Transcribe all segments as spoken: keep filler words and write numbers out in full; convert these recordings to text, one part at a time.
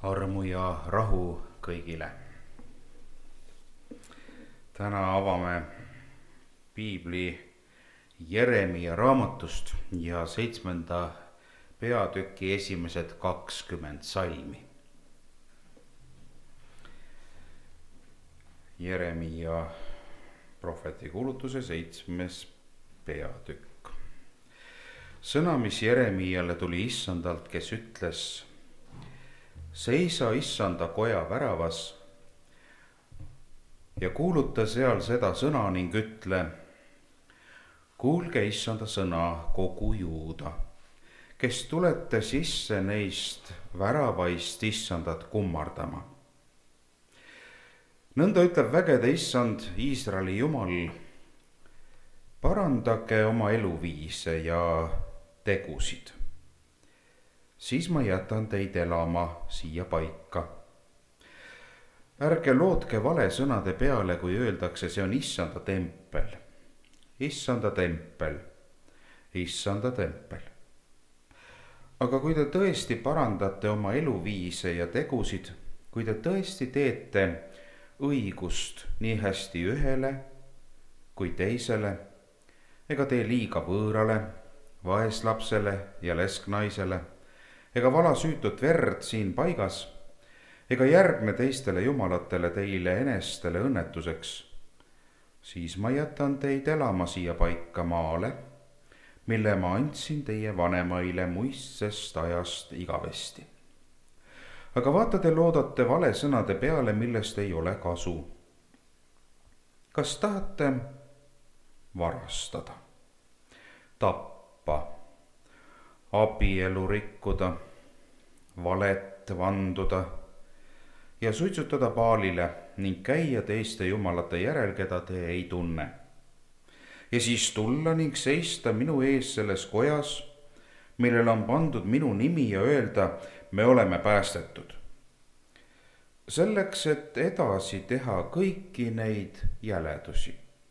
Armu ja rahu kõigile. Täna avame piibli Jeremia raamatust ja seitsmenda peatüki esimesed kakskümmend salmi. Jeremia prohveti kuulutuse seitsmes peatükk. Sõna, mis Jeremiale tuli issandalt, kes ütles: seisa issanda koja väravas ja kuuluta seal seda sõna ning ütle: kuulge issanda sõna, kogu Juuda, kes tulete sisse neist väravaist issandat kummardama. Nõnda ütleb vägede issand, Iisraeli Jumal: parandage oma eluviise ja tegusid, siis ma jätan teid elama siia paika. Ärge lootke vale sõnade peale, kui öeldakse, see on issanda tempel, issanda tempel, issanda tempel. Aga kui te tõesti parandate oma eluviise ja tegusid, kui te tõesti teete õigust nii hästi ühele kui teisele, ega tee liiga võõrale, vaeslapsele ja lesknaisele, ega vala süütut verd siin paigas, ega järgne teistele jumalatele teile enestele õnnetuseks, siis ma jätan teid elama siia paika maale, mille ma andsin teie vanemaile muistsest ajast igavesti. Aga vaata, te loodate vale sõnade peale, millest ei ole kasu. Kas tahate varastada, tappa, abielu rikkuda, valet vanduda ja suitsutada Baalile ning käia teiste jumalate järel, keda te ei tunne, ja siis tulla ning seista minu ees selles kojas, millel on pandud minu nimi, ja öelda: me oleme päästetud. Selleks, et edasi teha kõiki neid jäledusi.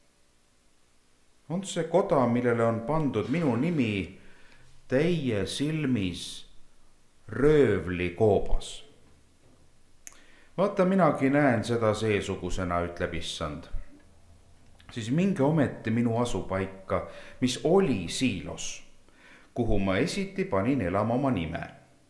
On see koda, millele on pandud minu nimi, teie silmis röövlikoobas? Vaata, minagi näen seda seesugusena, ütleb issand. Siis minge ometi minu asupaika, mis oli Siilos, kuhu ma esiti panin elama oma nime.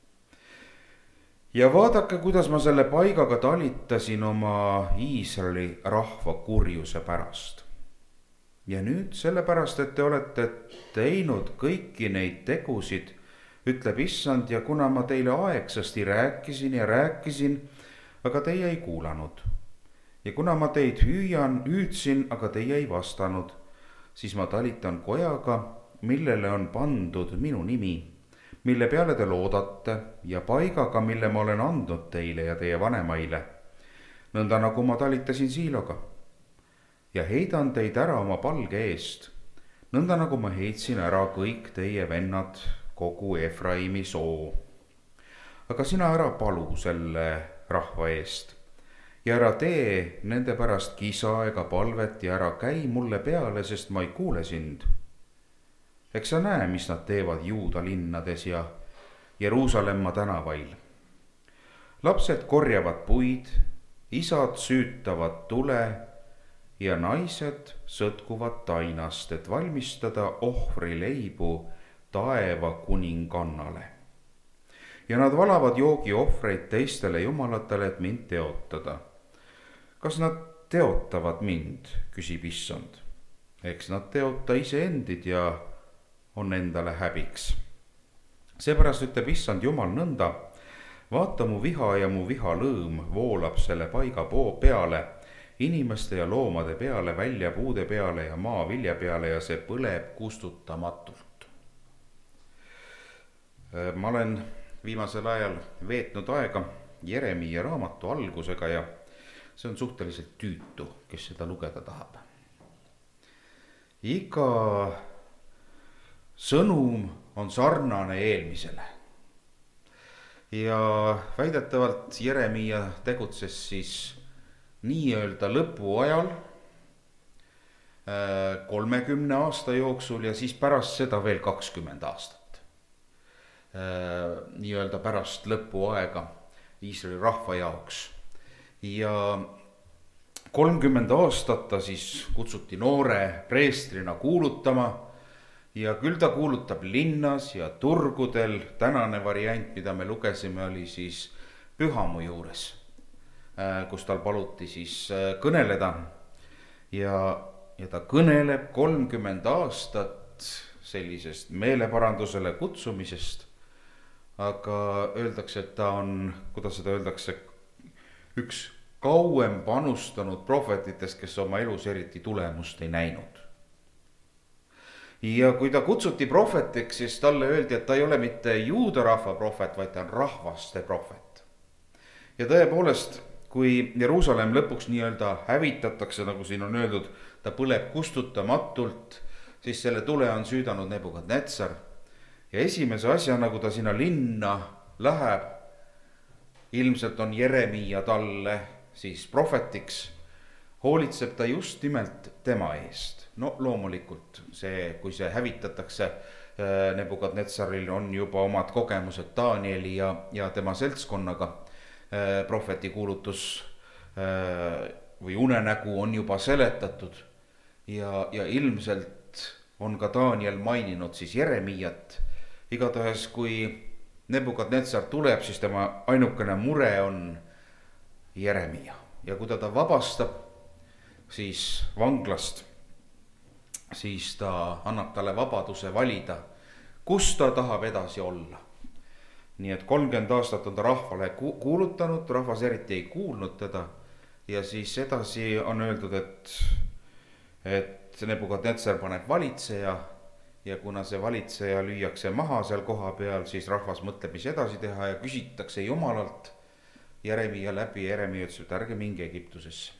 Ja vaadake, kuidas ma selle paigaga talitasin oma Iisraeli rahva kurjuse pärast. Ja nüüd sellepärast, et te olete teinud kõiki neid tegusid, ütleb issand, ja kuna ma teile aegsasti rääkisin ja rääkisin, aga teie ei kuulanud. Ja kuna ma teid hüüan, hüüdsin, aga teie ei vastanud, siis ma talitan kojaga, millele on pandud minu nimi, mille peale te loodate, ja paigaga, mille ma olen andnud teile ja teie vanemaile, nõnda nagu ma talitasin Siiloga. Ja heidan teid ära oma palge eest, nõnda nagu ma heitsin ära kõik teie vennad kogu Efraimi soo. Aga sina ära palu selle rahva eest ja ära tee nende pärast kisa ega palvet ja ära käi mulle peale, sest ma ei kuule sind. Eks sa näe, mis nad teevad Juuda linnades ja Jeruusalemma tänavail. Lapsed korjavad puid, isad süütavad tule ja naised sõtkuvad tainast, et valmistada ohvrileibu taeva kuningannale. Ja nad valavad joogiohvreid teistele jumalatele, et mind teotada. Kas nad teotavad mind, küsib issand. Eks nad teota iseendid ja on endale häbiks. Seepärast ütleb issand Jumal nõnda: vaata, mu viha ja mu viha lõõm voolab selle paiga peale, inimeste ja loomade peale, väljapuude peale ja maavilja peale, ja see põleb kustutamatult. Ma olen viimasel ajal veetnud aega Jeremia raamatu algusega ja see on suhteliselt tüütu, kes seda lugeda tahab. Iga sõnum on sarnane eelmisele. Ja väidetavalt Jeremia tegutses siis nii-öelda lõpuajal kolmekümne aasta jooksul ja siis pärast seda veel kakskümmend aastat. Nii-öelda pärast lõpuaega. Iisraeli rahva jaoks. ja kolmkümmend aastat ta siis kutsuti noore preestrina kuulutama ja küll ta kuulutab linnas ja turgudel. Tänane variant, mida me lugesime, oli siis pühamu juures, kus tal paluti siis kõneleda ja, ja ta kõneleb kolmkümmend aastat sellisest meeleparandusele kutsumisest. aga öeldakse, et ta on, kuidas seda öeldakse, üks kauem panustanud prohvetitest, kes oma elus eriti tulemust ei näinud. ja kui ta kutsuti prohvetiks, siis talle öeldi, et ta ei ole mitte juuda rahva prohvet, vaid ta on rahvaste prohvet. ja tõepoolest, kui Jeruusalemm lõpuks nii-öelda hävitatakse, nagu siin on öeldud, ta põleb kustutamatult, siis selle tule on süüdanud Nebukadnetsar. ja esimese asjana, kui ta sinna linna läheb, ilmselt on Jeremiia talle siis prohvetiks, hoolitseb ta just nimelt tema eest. no loomulikult see, kui see hävitatakse, Nebukadnetsaril on juba omad kogemused Danieli ja, ja tema seltskonnaga. prohveti kuulutus või unenägu on juba seletatud ja, ja ilmselt on ka Daniel maininud siis Jeremiiat. igatahes, kui Nebukadnetsar tuleb, siis tema ainukene mure on Jeremiia. ja kui ta ta vabastab siis vanglast, siis ta annab talle vabaduse valida, kus ta tahab edasi olla. nii et kolmkümmend aastat on ta rahvale ku- kuulutanud, rahvas eriti ei kuulnud teda. ja siis edasi on öeldud, et, et Nebukadnetsar paneb valitseja. ja kuna see valitseja lüüakse maha seal koha peal, siis rahvas mõtleb, mis edasi teha ja küsitakse Jumalalt Jeremiia läbi. Jeremiia ütles, et ärge minge Egiptusesse.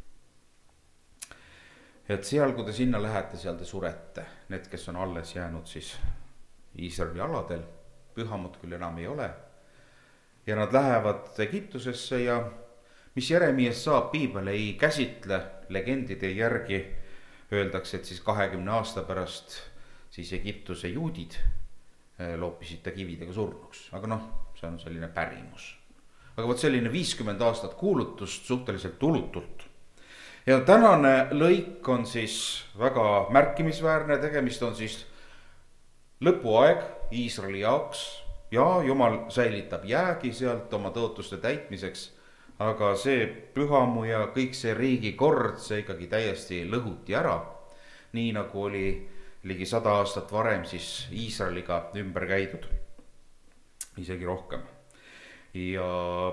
et seal, kui te sinna lähete, seal te surete. Need, kes on alles jäänud siis Iisraeli aladel, pühamut küll enam ei ole. ja nad lähevad Egiptusesse ja mis Jeremiast saab, piibel ei käsitle. Legendide järgi öeldakse, et siis kahekümne aasta pärast siis Egiptuse juudid loopisid ta kividega surnuks. aga noh, see on selline pärimus. aga vot selline viiskümmend aastat kuulutust suhteliselt tulutult. ja tänane lõik on siis väga märkimisväärne. tegemist on siis lõpuaeg Iisraeli jaoks ja Jumal säilitab jäägi sealt oma tõotuste täitmiseks. aga see pühamu ja kõik see riigikord, see ikkagi täiesti lõhuti ära. nii nagu oli ligi sada aastat varem siis Iisraeliga ümber käidud, isegi rohkem. ja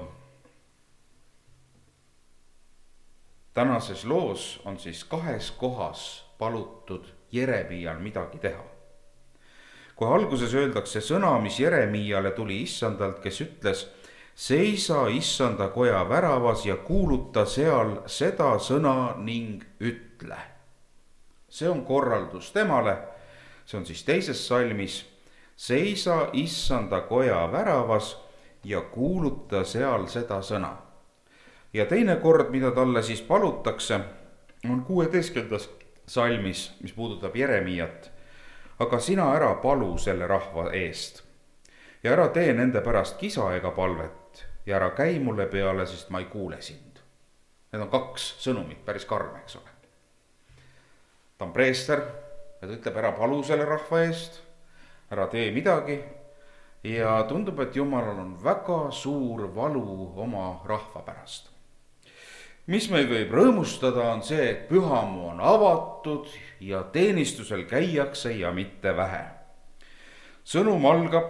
tänases loos on siis kahes kohas palutud Jeremiial midagi teha. kui alguses öeldakse sõna, mis Jeremiiale tuli issandalt, kes ütles: seisa issanda koja väravas ja kuuluta seal seda sõna ning ütle. see on korraldus temale. see on siis teises salmis: seisa issanda koja väravas ja kuuluta seal seda sõna. ja teine kord, mida talle siis palutakse, on kuueteistkümnendas salmis, mis puudutab Jeremiiat. aga sina ära palu selle rahva eest ja ära tee nende pärast kisa ega palvet ja ära käi mulle peale, sest ma ei kuule sind. Need on kaks sõnumit, päris karm, eks ole. ta on preester ja ta ütleb, ära palu selle rahva eest, ära tee midagi. ja tundub, et Jumalal on väga suur valu oma rahva pärast. mis meid võib rõõmustada, on see, et pühamu on avatud ja teenistusel käiakse ja mitte vähe. sõnum algab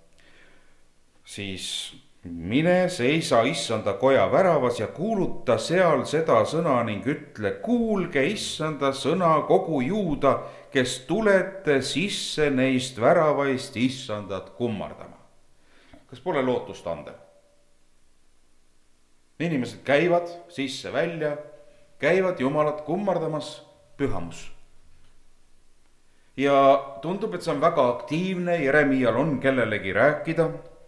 siis: mine seisa issanda koja väravas ja kuuluta seal seda sõna ning ütle: kuulge issanda sõna, kogu juuda, kes tulete sisse neist väravaist issandat kummardama. kas pole lootustandev? inimesed käivad sisse-välja, käivad Jumalat kummardamas pühamus. ja tundub, et see on väga aktiivne, Jeremiial on kellelegi rääkida.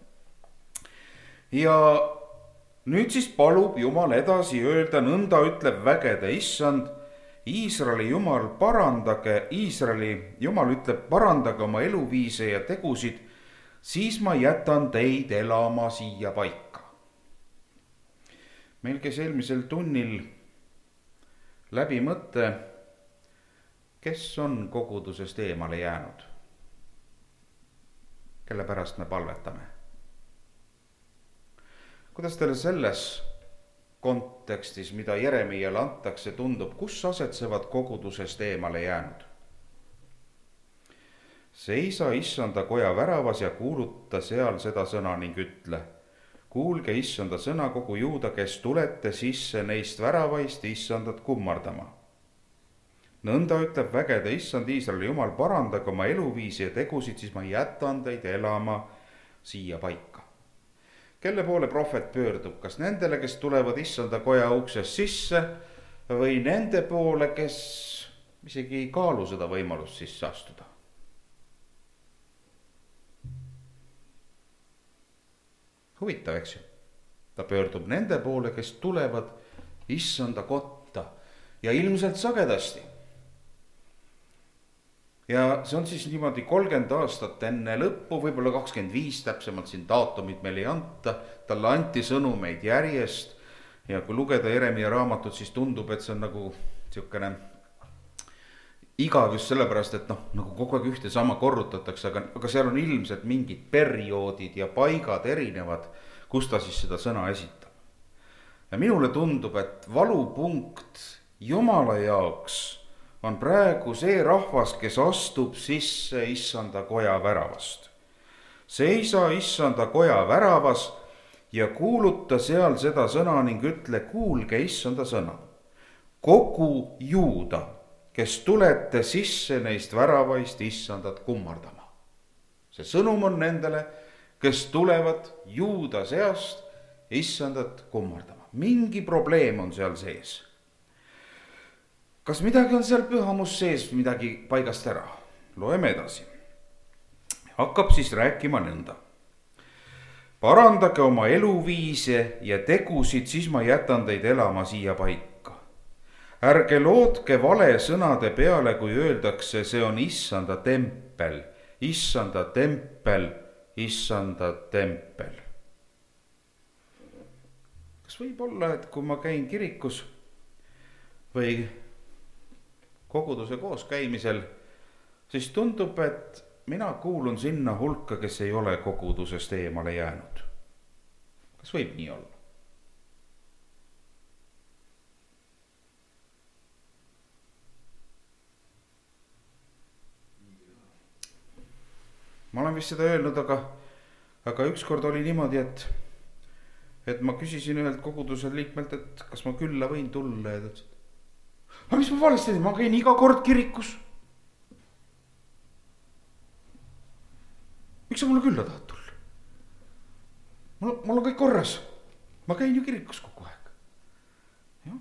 ja nüüd siis palub Jumal edasi öelda: nõnda ütleb vägede issand, Iisraeli Jumal, parandage, Iisraeli Jumal ütleb, parandage oma eluviise ja tegusid, siis ma jätan teid elama siia paika. meil käis eelmisel tunnil läbi mõte, kes on kogudusest eemale jäänud, kelle pärast me palvetame. Kuidas teile selles kontekstis, mida Jeremiale antakse, tundub, kus asetsevad kogudusest eemale jäänud? Seisa issanda koja väravas ja kuuluta seal seda sõna ning ütle: kuulge issanda sõna kogu Juuda, kes tulete sisse neist väravaist issandat kummardama. Nõnda ütleb vägede issand Iisraeli Jumal, parandage oma eluviisi ja tegusid, siis ma jätan teid elama siia paika. Kelle poole prohvet pöördub, kas nendele, kes tulevad issanda koja uksest sisse või nende poole, kes isegi ei kaalu seda võimalust sisse astuda? Huvitav, eks ju? Ta pöördub nende poole, kes tulevad issanda kotta ja ilmselt sagedasti. Ja see on siis niimoodi kolmkümmend aastat enne lõppu, võib-olla kakskümmend viis, täpsemalt siin daatumit meil ei anta. Talle anti sõnumeid järjest ja kui lugeda Jeremia raamatut, siis tundub, et see on nagu siukene igav just sellepärast, et noh, nagu kogu aeg ühte sama korrutatakse, aga, aga seal on ilmselt mingid perioodid ja paigad erinevad, kus ta siis seda sõna esitab. Ja minule tundub, et valupunkt Jumala jaoks on praegu see rahvas, kes astub sisse issanda koja väravast. Seisa issanda koja väravas ja kuuluta seal seda sõna ning ütle: kuulge issanda sõna kogu Juuda, kes tulete sisse neist väravaist issandat kummardama. See sõnum on nendele, kes tulevad Juuda seast issandat kummardama. Mingi probleem on seal sees. Kas midagi on seal pühamus sees, midagi paigast ära? Loeme edasi. Hakkab siis rääkima nõnda: parandage oma eluviise ja tegusid, siis ma jätan teid elama siia paika. Ärge lootke vale sõnade peale, kui öeldakse, see on issanda tempel, issanda tempel, issanda tempel. Kas võib olla, et kui ma käin kirikus või koguduse koos käimisel, siis tundub, et mina kuulun sinna hulka, kes ei ole kogudusest eemale jäänud. Kas võib nii olla? Ma olen vist seda öelnud, aga, aga ükskord oli niimoodi, et, et ma küsisin ühelt koguduse liikmelt, et kas ma külla võin tulla ja ta ütles, et aga mis ma valesti teen, ma käin iga kord kirikus. Miks sa mulle külla tahad tulla? Mul, mul on kõik korras. Ma käin ju kirikus kogu aeg. Ja.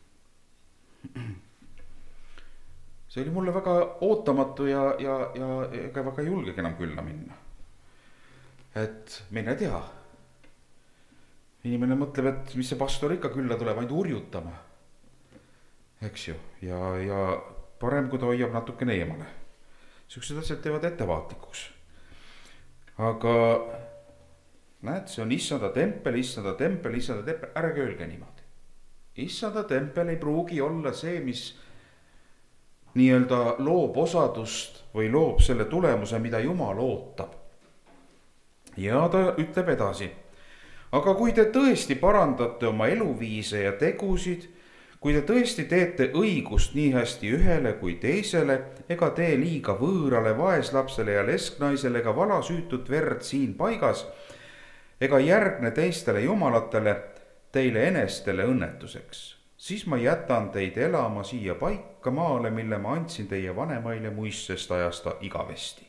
See oli mulle väga ootamatu ja, ja, ja ega väga julgegi enam külla minna. Et mine tea. Inimene mõtleb, et mis see pastor ikka külla tuleb, ainult urjutama. Eks ju, ja, ja parem, kui ta hoiab natukene eemale. Siuksed asjad teevad ettevaatlikuks. Aga näed, see on issanda tempel, issanda tempel, issanda tempel, ärge öelge niimoodi. Issanda tempel ei pruugi olla see, mis nii-öelda loob osadust või loob selle tulemuse, mida Jumal ootab. Ja ta ütleb edasi: aga kui te tõesti parandate oma eluviise ja tegusid, kui te tõesti teete õigust nii hästi ühele kui teisele, ega tee liiga võõrale, vaeslapsele ja lesknaisele, ega vala süütut verd siin paigas, ega järgne teistele jumalatele, teile enestele õnnetuseks, siis ma jätan teid elama siia paika maale, mille ma andsin teie vanemaile muistsest ajast igavesti.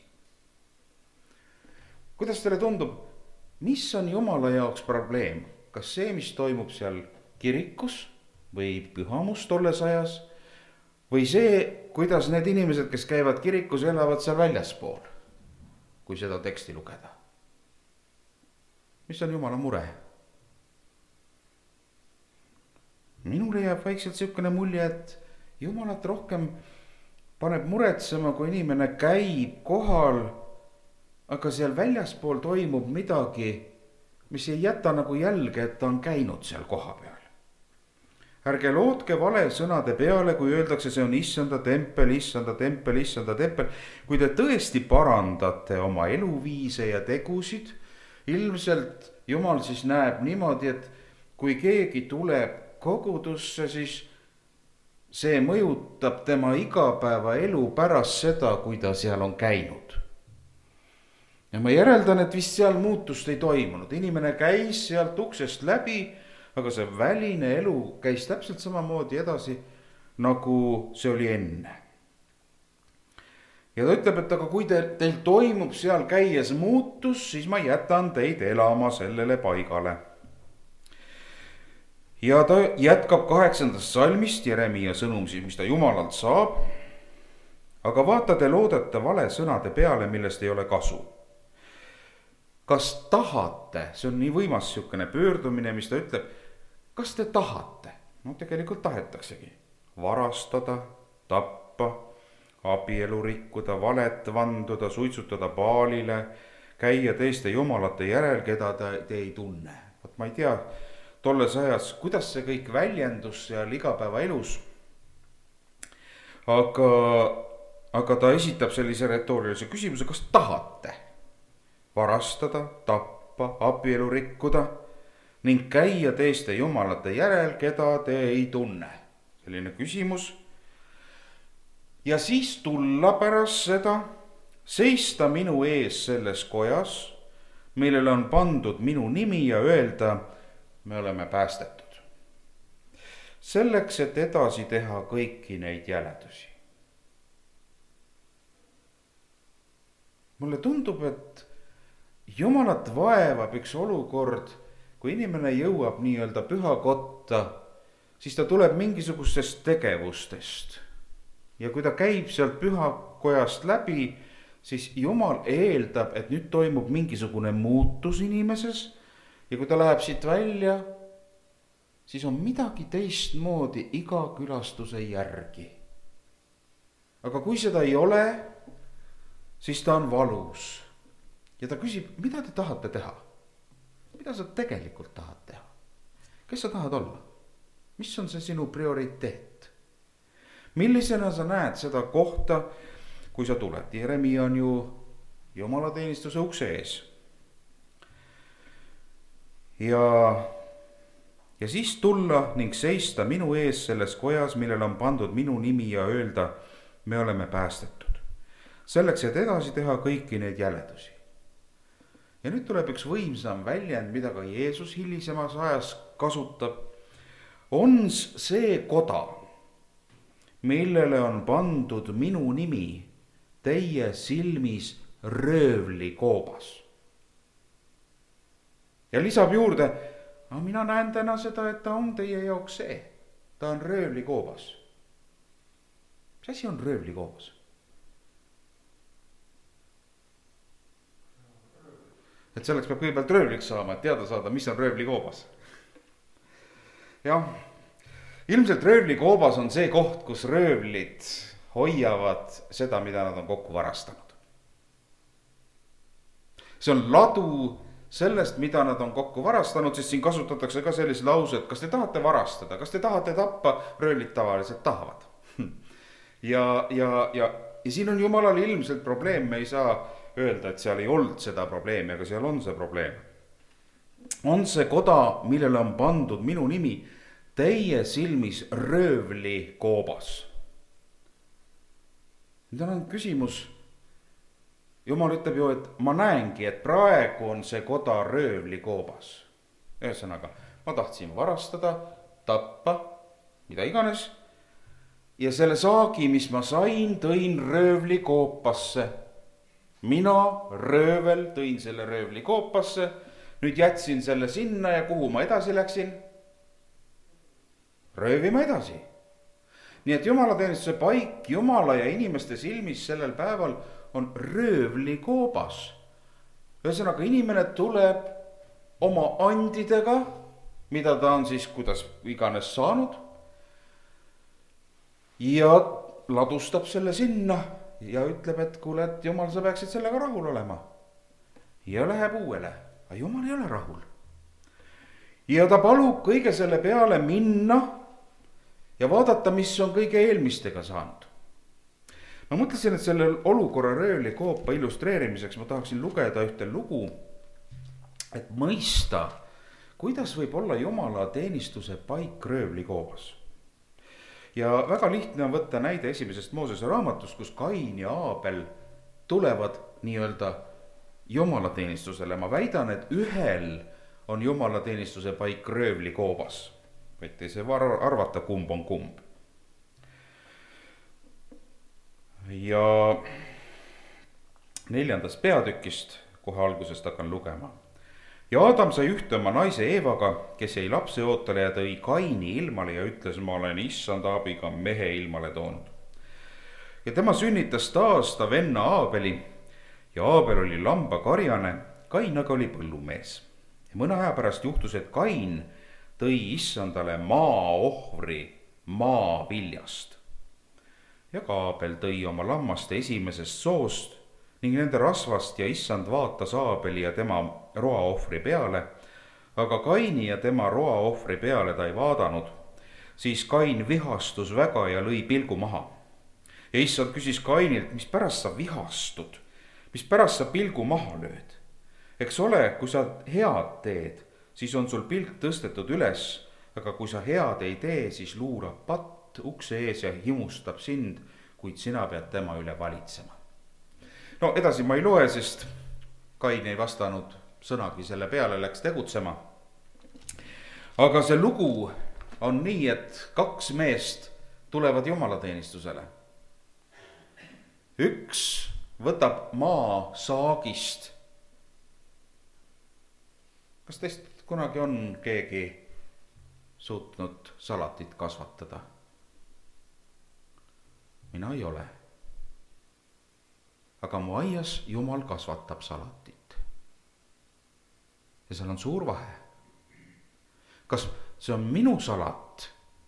Kuidas teile tundub, mis on Jumala jaoks probleem? Kas see, mis toimub seal kirikus või pühamus tolles ajas, või see, kuidas need inimesed, kes käivad kirikus, elavad seal väljaspool, kui seda teksti lugeda? Mis on Jumala mure? Minule jääb vaikselt siukene mulje, et Jumalat rohkem paneb muretsema, kui inimene käib kohal, aga seal väljaspool toimub midagi, mis ei jäta nagu jälge, et ta on käinud seal koha peal. ärge lootke vale sõnade peale, kui öeldakse, see on issanda tempel, issanda tempel, issanda tempel. kui te tõesti parandate oma eluviise ja tegusid, ilmselt Jumal siis näeb niimoodi, et kui keegi tuleb kogudusse, siis see mõjutab tema igapäevaelu pärast seda, kui ta seal on käinud. ja ma järeldan, et vist seal muutust ei toimunud, inimene käis sealt uksest läbi, aga see väline elu käis täpselt samamoodi edasi, nagu see oli enne. ja ta ütleb, et aga kui te, teil toimub seal käies muutus, siis ma jätan teid elama sellele paigale. ja ta jätkab kaheksandast salmist, Jeremia sõnum siis, mis ta Jumalalt saab. aga vaata, te loodate vale sõnade peale, millest ei ole kasu. kas tahate, see on nii võimas niisugune pöördumine, mis ta ütleb, kas te tahate, no tegelikult tahetaksegi, varastada, tappa, abielu rikkuda, valet vanduda, suitsutada Baalile, käia teiste jumalate järel, keda te, te ei tunne. Vot ma ei tea, tolles ajas, kuidas see kõik väljendus seal igapäevaelus. Aga, aga ta esitab sellise retoorilise küsimuse, kas tahate varastada, tappa, abielu rikkuda ning käia teiste jumalate järel, keda te ei tunne. Selline küsimus. Ja siis tulla pärast seda, seista minu ees selles kojas, millele on pandud minu nimi ja öelda, me oleme päästetud. Selleks, et edasi teha kõiki neid jäledusi. Mulle tundub, et Jumalat vaevab üks olukord, kui inimene jõuab nii-öelda pühakotta, siis ta tuleb mingisugustest tegevustest. Ja kui ta käib sealt pühakojast läbi, siis Jumal eeldab, et nüüd toimub mingisugune muutus inimeses. Ja kui ta läheb siit välja, siis on midagi teistmoodi iga külastuse järgi. Aga kui seda ei ole, siis ta on valus. Ja ta küsib, mida te tahate teha? Mida sa tegelikult tahad teha? Kes sa tahad olla? Mis on see sinu prioriteet? Millisena sa näed seda kohta, kui sa tuled? Jeremia on ju jumalateenistuse ukse ees. Ja, ja siis tulla ning seista minu ees selles kojas, millel on pandud minu nimi ja öelda, me oleme päästetud. Selleks, et edasi teha kõiki neid jäledusi. Ja nüüd tuleb üks võimsam väljend, mida ka Jeesus hilisemas ajas kasutab. On see koda, millele on pandud minu nimi teie silmis röövli koobas. Ja lisab juurde, aga mina näen täna seda, et ta on teie jaoks see. Ta on röövli koobas. Mis asi on röövli koobas? Et selleks peab kõigepealt röövliks saama, et teada saada, mis on röövli koobas. Jah, ilmselt röövli koobas on see koht, kus röövlid hoiavad seda, mida nad on kokku varastanud. See on ladu sellest, mida nad on kokku varastanud, sest siin kasutatakse ka sellise lause, et kas te tahate varastada, kas te tahate tappa, röövlid tavaliselt tahavad. Ja, ja, ja, ja siin on Jumalal ilmselt probleem, me ei saa öelda, et seal ei olnud seda probleemi, aga seal on see probleem. On see koda, millele on pandud minu nimi teie silmis röövli koobas. Nüüd on küsimus, Jumal ütleb ju, et ma näengi, et praegu on see koda röövli koobas. Ühesõnaga, ma tahtsin varastada, tappa, mida iganes. Ja selle saagi, mis ma sain, tõin röövli koopasse. Mina, röövel, tõin selle röövli koopasse, nüüd jätsin selle sinna ja kuhu ma edasi läksin? Röövima edasi. Nii et jumalateenistuse paik Jumala ja inimeste silmis sellel päeval on röövli koobas. Ühesõnaga, inimene tuleb oma andidega, mida ta on siis, kuidas iganes saanud, ja ladustab selle sinna. Ja ütleb, et kuule, et Jumal, sa peaksid sellega rahul olema. Ja läheb uuele, aga Jumal ei ole rahul. Ja ta palub kõige selle peale minna ja vaadata, mis on kõige eelmistega saanud. ma mõtlesin, et selle olukorra röövlikoopa illustreerimiseks ma tahaksin lugeda ühte lugu, et mõista, kuidas võib olla Jumala teenistuse paik röövlikoobas. ja väga lihtne on võtta näide esimesest Moosese raamatust, kus Kain ja Aabel tulevad nii-öelda jumalateenistusele. ma väidan, et ühel on jumalateenistuse paik röövlikoobas. võite ise arvata, kumb on kumb. ja neljandast peatükist kohe algusest hakkan lugema. ja Adam sai ühte oma naise Eevaga, kes jäi lapse ootele ja tõi Kaini ilmale ja ütles, ma olen issanda abiga mehe ilmale toonud. ja tema sünnitas taas ta venna Aabeli ja Aabel oli lambakarjane, Kain aga oli põllumees. ja mõne aja pärast juhtus, et Kain tõi issandale maaohvri maaviljast. ja ka Aabel tõi oma lammaste esimesest soost ning nende rasvast ja issand vaatas Aabeli ja tema roaohvri peale, aga Kaini ja tema roaohvri peale ta ei vaadanud. siis Kain vihastus väga ja lõi pilgu maha. ja issand küsis Kainilt, mis pärast sa vihastud, mis pärast sa pilgu maha lööd? eks ole, kui sa head teed, siis on sul pilk tõstetud üles, aga kui sa head ei tee, siis luurab patt ukse ees ja himustab sind, kuid sina pead tema üle valitsema. no edasi ma ei loe, sest Kain ei vastanud sõnagi selle peale, läks tegutsema. aga see lugu on nii, et kaks meest tulevad jumalateenistusele. üks võtab maa saagist. kas teist kunagi on keegi suutnud salatit kasvatada? mina ei ole. aga mu aias Jumal kasvatab salatit. ja seal on suur vahe. kas see on minu salat,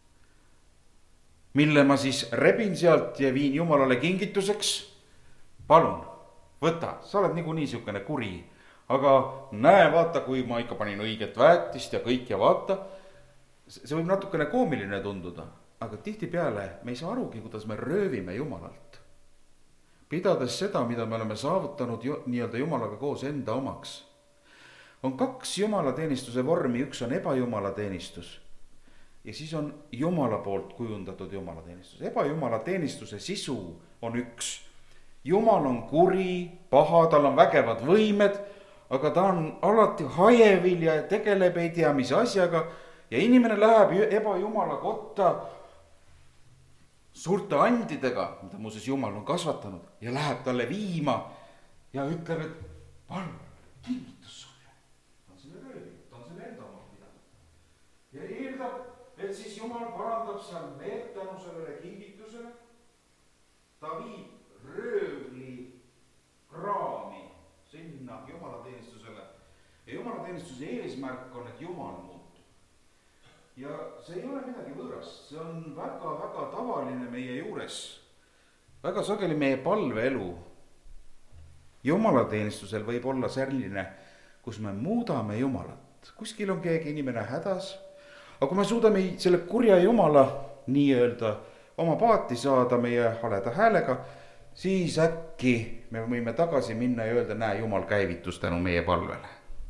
mille ma siis rebin sealt ja viin Jumalale kingituseks? palun, võta, sa oled niikuinii niisugune kuri. aga näe, vaata, kui ma ikka panin õiget väetist ja kõik ja vaata. see võib natukene koomiline tunduda, aga tihtipeale me ei saa arugi, kuidas me röövime Jumalalt. pidades seda, mida me oleme saavutanud ju, nii-öelda Jumalaga koos enda omaks. on kaks jumalateenistuse vormi, üks on ebajumalateenistus ja siis on Jumala poolt kujundatud jumalateenistus. ebajumalateenistuse sisu on üks. Jumal on kuri, paha, tal on vägevad võimed, aga ta on alati hajevil ja tegeleb ei tea mis asjaga ja inimene läheb ebajumala kotta suurte andidega, mida muuseas Jumal on kasvatanud, ja läheb talle viima ja ütleb, et palun, kingitus sulle. Ta on selle röövinud, ta on selle enda omalt pidanud. ja eeldab, et siis Jumal parandab seal need tänu sellele kingitusele. ta viib röövli kraami sinna jumalateenistusele ja jumalateenistuse eesmärk on, et Jumal muutub. ja see ei ole midagi võõrast, see on väga-väga tavaline meie juures, väga sageli meie palveelu. Jumalateenistusel võib olla selline, kus me muudame Jumalat, kuskil on keegi inimene hädas, aga kui me suudame selle kurja Jumala nii-öelda oma paati saada meie haleda häälega, siis äkki me võime tagasi minna ja öelda, näe, Jumal käivitus tänu meie palvele.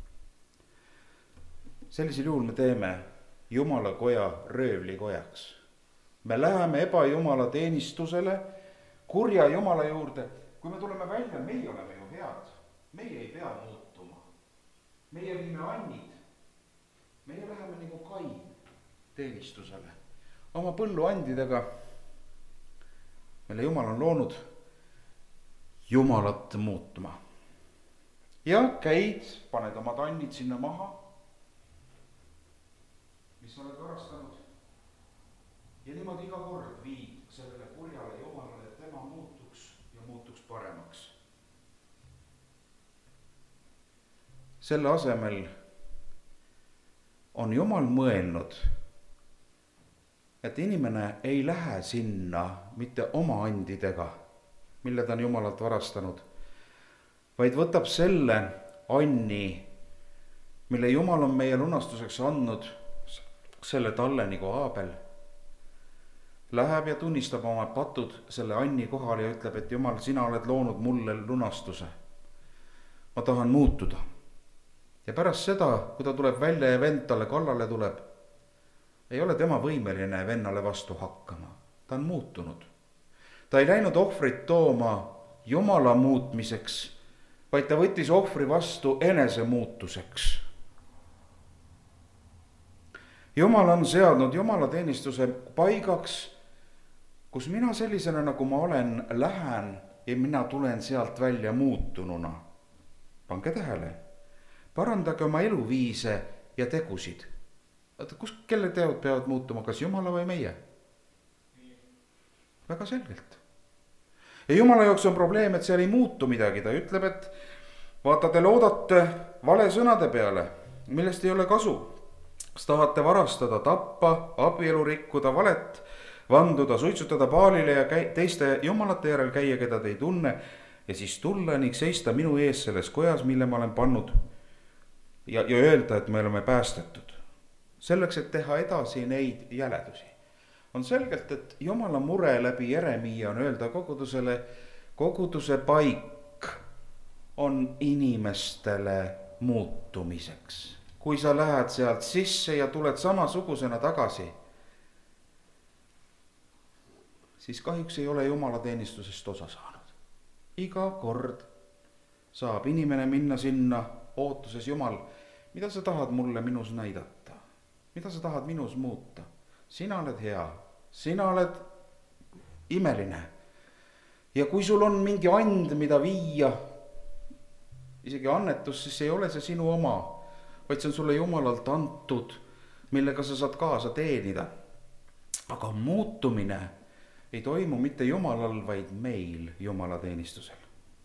sellisel juhul me teeme Jumala koja röövlikojaks. me läheme ebajumala teenistusele, kurja Jumala juurde. kui me tuleme välja, meie oleme ju head, meie ei pea muutuma. meie viime annid. meie läheme nagu Kain teenistusele oma põlluandidega, mille Jumal on loonud Jumalat muutma. ja käid, paned oma tannid sinna maha, mis oled varastanud. ja niimoodi iga kord viid sellele kurjale Jumalale, et tema muutuks ja muutuks paremaks. selle asemel on Jumal mõelnud, et inimene ei lähe sinna mitte oma andidega, mille ta on Jumalalt varastanud, vaid võtab selle anni, mille Jumal on meie lunastuseks andnud, selle talle nagu Aabel. läheb ja tunnistab oma patud selle Anni kohal ja ütleb, et Jumal, sina oled loonud mulle lunastuse. ma tahan muutuda. Ja pärast seda, kui ta tuleb välja ja vend talle kallale tuleb, ei ole tema võimeline vennale vastu hakkama. Ta on muutunud. Ta ei läinud ohvrit tooma Jumala muutmiseks, vaid ta võttis ohvri vastu enese muutuseks. Jumal on seadnud jumalateenistuse paigaks, kus mina sellisena, nagu ma olen, lähen ja mina tulen sealt välja muutununa. Pange tähele, parandage oma eluviise ja tegusid. Kus, kelle teod peavad muutuma, kas Jumala või meie? Väga selgelt. Ja Jumala jaoks on probleem, et seal ei muutu midagi. Ta ütleb, et vaata, te loodate vale sõnade peale, millest ei ole kasu. Kas tahate varastada, tappa, abielu rikkuda, valet vanduda, suitsutada paalile ja käi, teiste jumalate järel käia, keda te ei tunne, ja siis tulla ning seista minu ees selles kojas, mille ma olen pannud ja, ja öelda, et me oleme päästetud. Selleks, et teha edasi neid jäledusi. On selgelt, et Jumala mure läbi Jeremiia on öelda kogudusele, koguduse paik on inimestele muutumiseks. Kui sa lähed sealt sisse ja tuled samasugusena tagasi, siis kahjuks ei ole jumalateenistusest osa saanud. Iga kord saab inimene minna sinna ootuses, Jumal, mida sa tahad mulle minus näidata? Mida sa tahad minus muuta? Sina oled hea, sina oled imeline. Ja kui sul on mingi and, mida viia, isegi annetus, siis ei ole see sinu oma, vaid see on sulle Jumalalt antud, millega sa saad kaasa teenida. Aga muutumine ei toimu mitte Jumalal, vaid meil jumalateenistusel.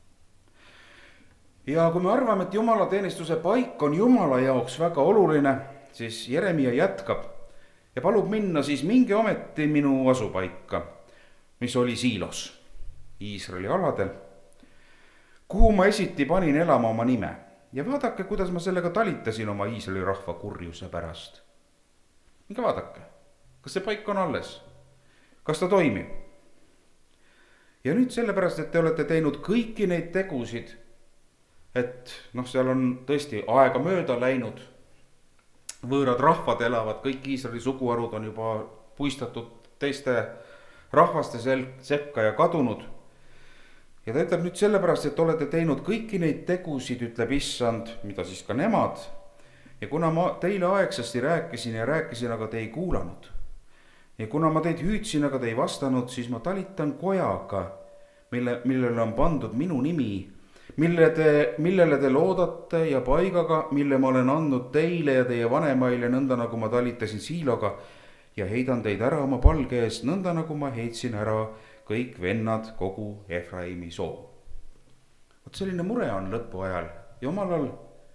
Ja kui me arvame, et jumalateenistuse paik on Jumala jaoks väga oluline, siis Jeremiia jätkab ja palub minna siis mingi ometi minu asupaika, mis oli Siilos, Iisraeli aladel, kuhu ma esiti panin elama oma nime. Ja vaadake, kuidas ma sellega talitasin oma Iisraeli rahva kurjuse pärast. Minge vaadake, kas see paik on alles? Kas ta toimib? Ja nüüd sellepärast, et te olete teinud kõiki neid tegusid, et noh, seal on tõesti aega mööda läinud, võõrad rahvad elavad, kõik Iisraeli suguharud on juba puistatud teiste rahvaste sekka ja kadunud. Ja ta ütleb nüüd sellepärast, et olete teinud kõiki neid tegusid, ütleb issand, mida siis ka nemad. Ja kuna ma teile aegsasti rääkisin ja rääkisin, aga te ei kuulanud. Ja kuna ma teid hüüdsin, aga te ei vastanud, siis ma talitan kojaga, mille, millele on pandud minu nimi, mille te, millele te loodate ja paigaga, mille ma olen andnud teile ja teie vanemaile, nõnda nagu ma talitasin Siiloga ja heidan teid ära oma palge eest, nõnda nagu ma heitsin ära kõik vennad kogu Efraimi soo. Vot selline mure on lõpu ajal Jumalal.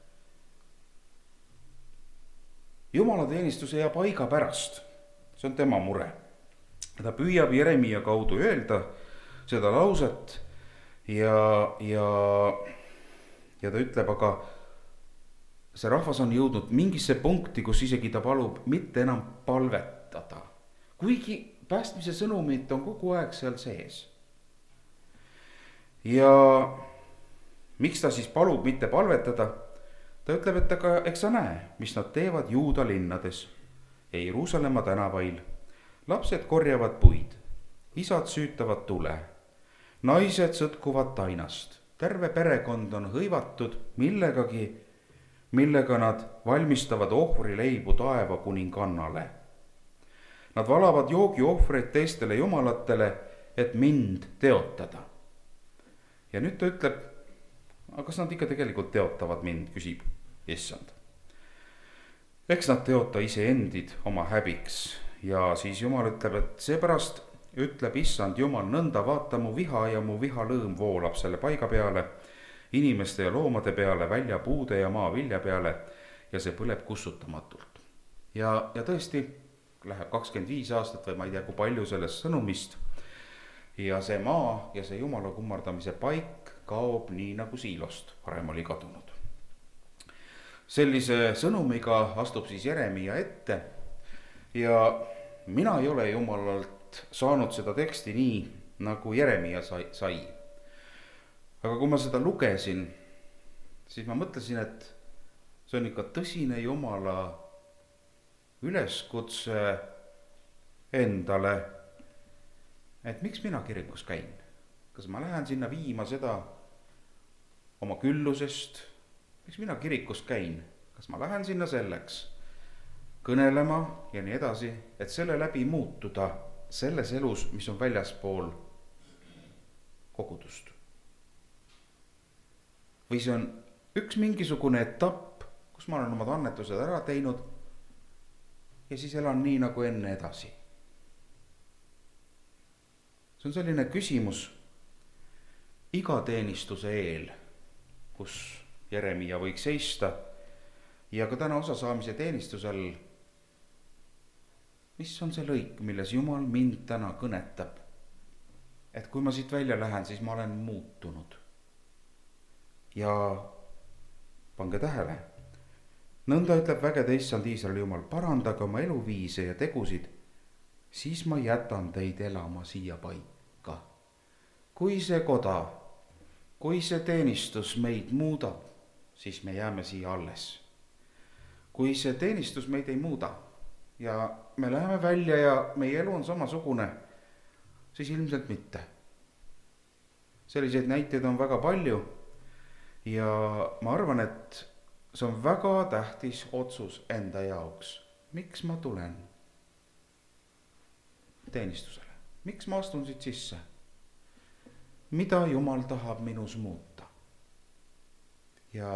Jumalateenistuse ja paiga pärast. See on tema mure. Ta püüab Jeremiia kaudu öelda seda lauset ja, ja, ja ta ütleb, aga see rahvas on jõudnud mingisse punkti, kus isegi ta palub mitte enam palvetada. Kuigi päästmise sõnumid on kogu aeg seal sees. Ja miks ta siis palub mitte palvetada? Ta ütleb, et aga eks sa näe, mis nad teevad Juuda linnades ja Jeruusalemma tänavail. Lapsed korjavad puid, isad süütavad tule, naised sõtkuvad tainast. Terve perekond on hõivatud millegagi, millega nad valmistavad ohvrileibu taeva kuningannale. Nad valavad joogiohvreid teistele jumalatele, et mind teotada. Ja nüüd ta ütleb, aga kas nad ikka tegelikult teotavad mind, küsib issand. Eks nad teota ise endid oma häbiks ja siis Jumal ütleb, et seepärast ütleb issand Jumal nõnda, vaata mu viha ja mu viha lõõm voolab selle paiga peale, inimeste ja loomade peale, välja puude ja maa vilja peale ja see põleb kussutamatult. Ja, ja tõesti läheb kakskümmend viis aastat või ma ei tea, kui palju sellest sõnumist ja see maa ja see Jumala kummardamise paik kaob nii nagu Siilost varem oli kadunud. Sellise sõnumiga astub siis Jeremiia ette ja mina ei ole Jumalalt ainult saanud seda teksti nii, nagu Jeremia sai, sai. aga kui ma seda lugesin, siis ma mõtlesin, et see on ikka tõsine Jumala üleskutse endale, et miks mina kirikus käin. Kas ma lähen sinna viima seda oma küllusest, miks mina kirikus käin, kas ma lähen sinna selleks kõnelema ja nii edasi, et selle läbi muutuda selles elus, mis on väljaspool kogudust. Või see on üks mingisugune etapp, kus ma olen omad annetused ära teinud ja siis elan nii nagu enne edasi. See on selline küsimus iga teenistuse eel, kus Jeremia võiks seista ja ka täna osa saamise teenistusel, mis on see lõik, milles Jumal mind täna kõnetab, et kui ma siit välja lähen, siis ma olen muutunud. Ja pange tähele, nõnda ütleb vägede issand Iisraeli Jumal, parandage oma eluviise ja tegusid, siis ma jätan teid elama siia paika. Kui see koda, kui see teenistus meid muudab, siis me jääme siia alles. Kui see teenistus meid ei muuda ja me läheme välja ja meie elu on samasugune, siis ilmselt mitte. Selliseid näiteid on väga palju ja ma arvan, et see on väga tähtis otsus enda jaoks. Miks ma tulen teenistusele? Miks ma astun siit sisse? Mida Jumal tahab minus muuta? Ja,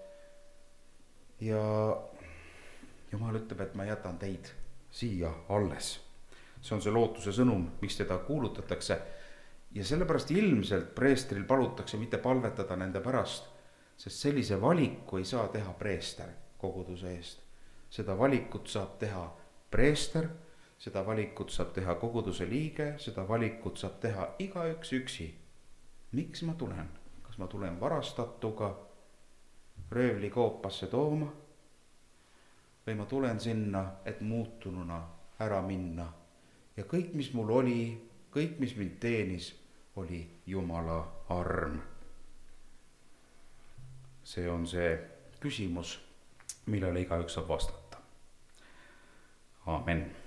ja Jumal ütleb, et ma jätan teid siia alles. See on see lootuse sõnum, miks teda kuulutatakse. Ja sellepärast ilmselt preestril palutakse mitte palvetada nende pärast, sest sellise valiku ei saa teha preester koguduse eest. Seda valikut saab teha preester, seda valikut saab teha koguduse liige, seda valikut saab teha igaüks üksi. Miks ma tulen? Kas ma tulen varastatuga röövli koopasse tooma või ma tulen sinna, et muutununa ära minna ja kõik, mis mul oli, kõik, mis mind teenis, oli Jumala arm. See on see küsimus, millele igaüks saab vastata. Aamen.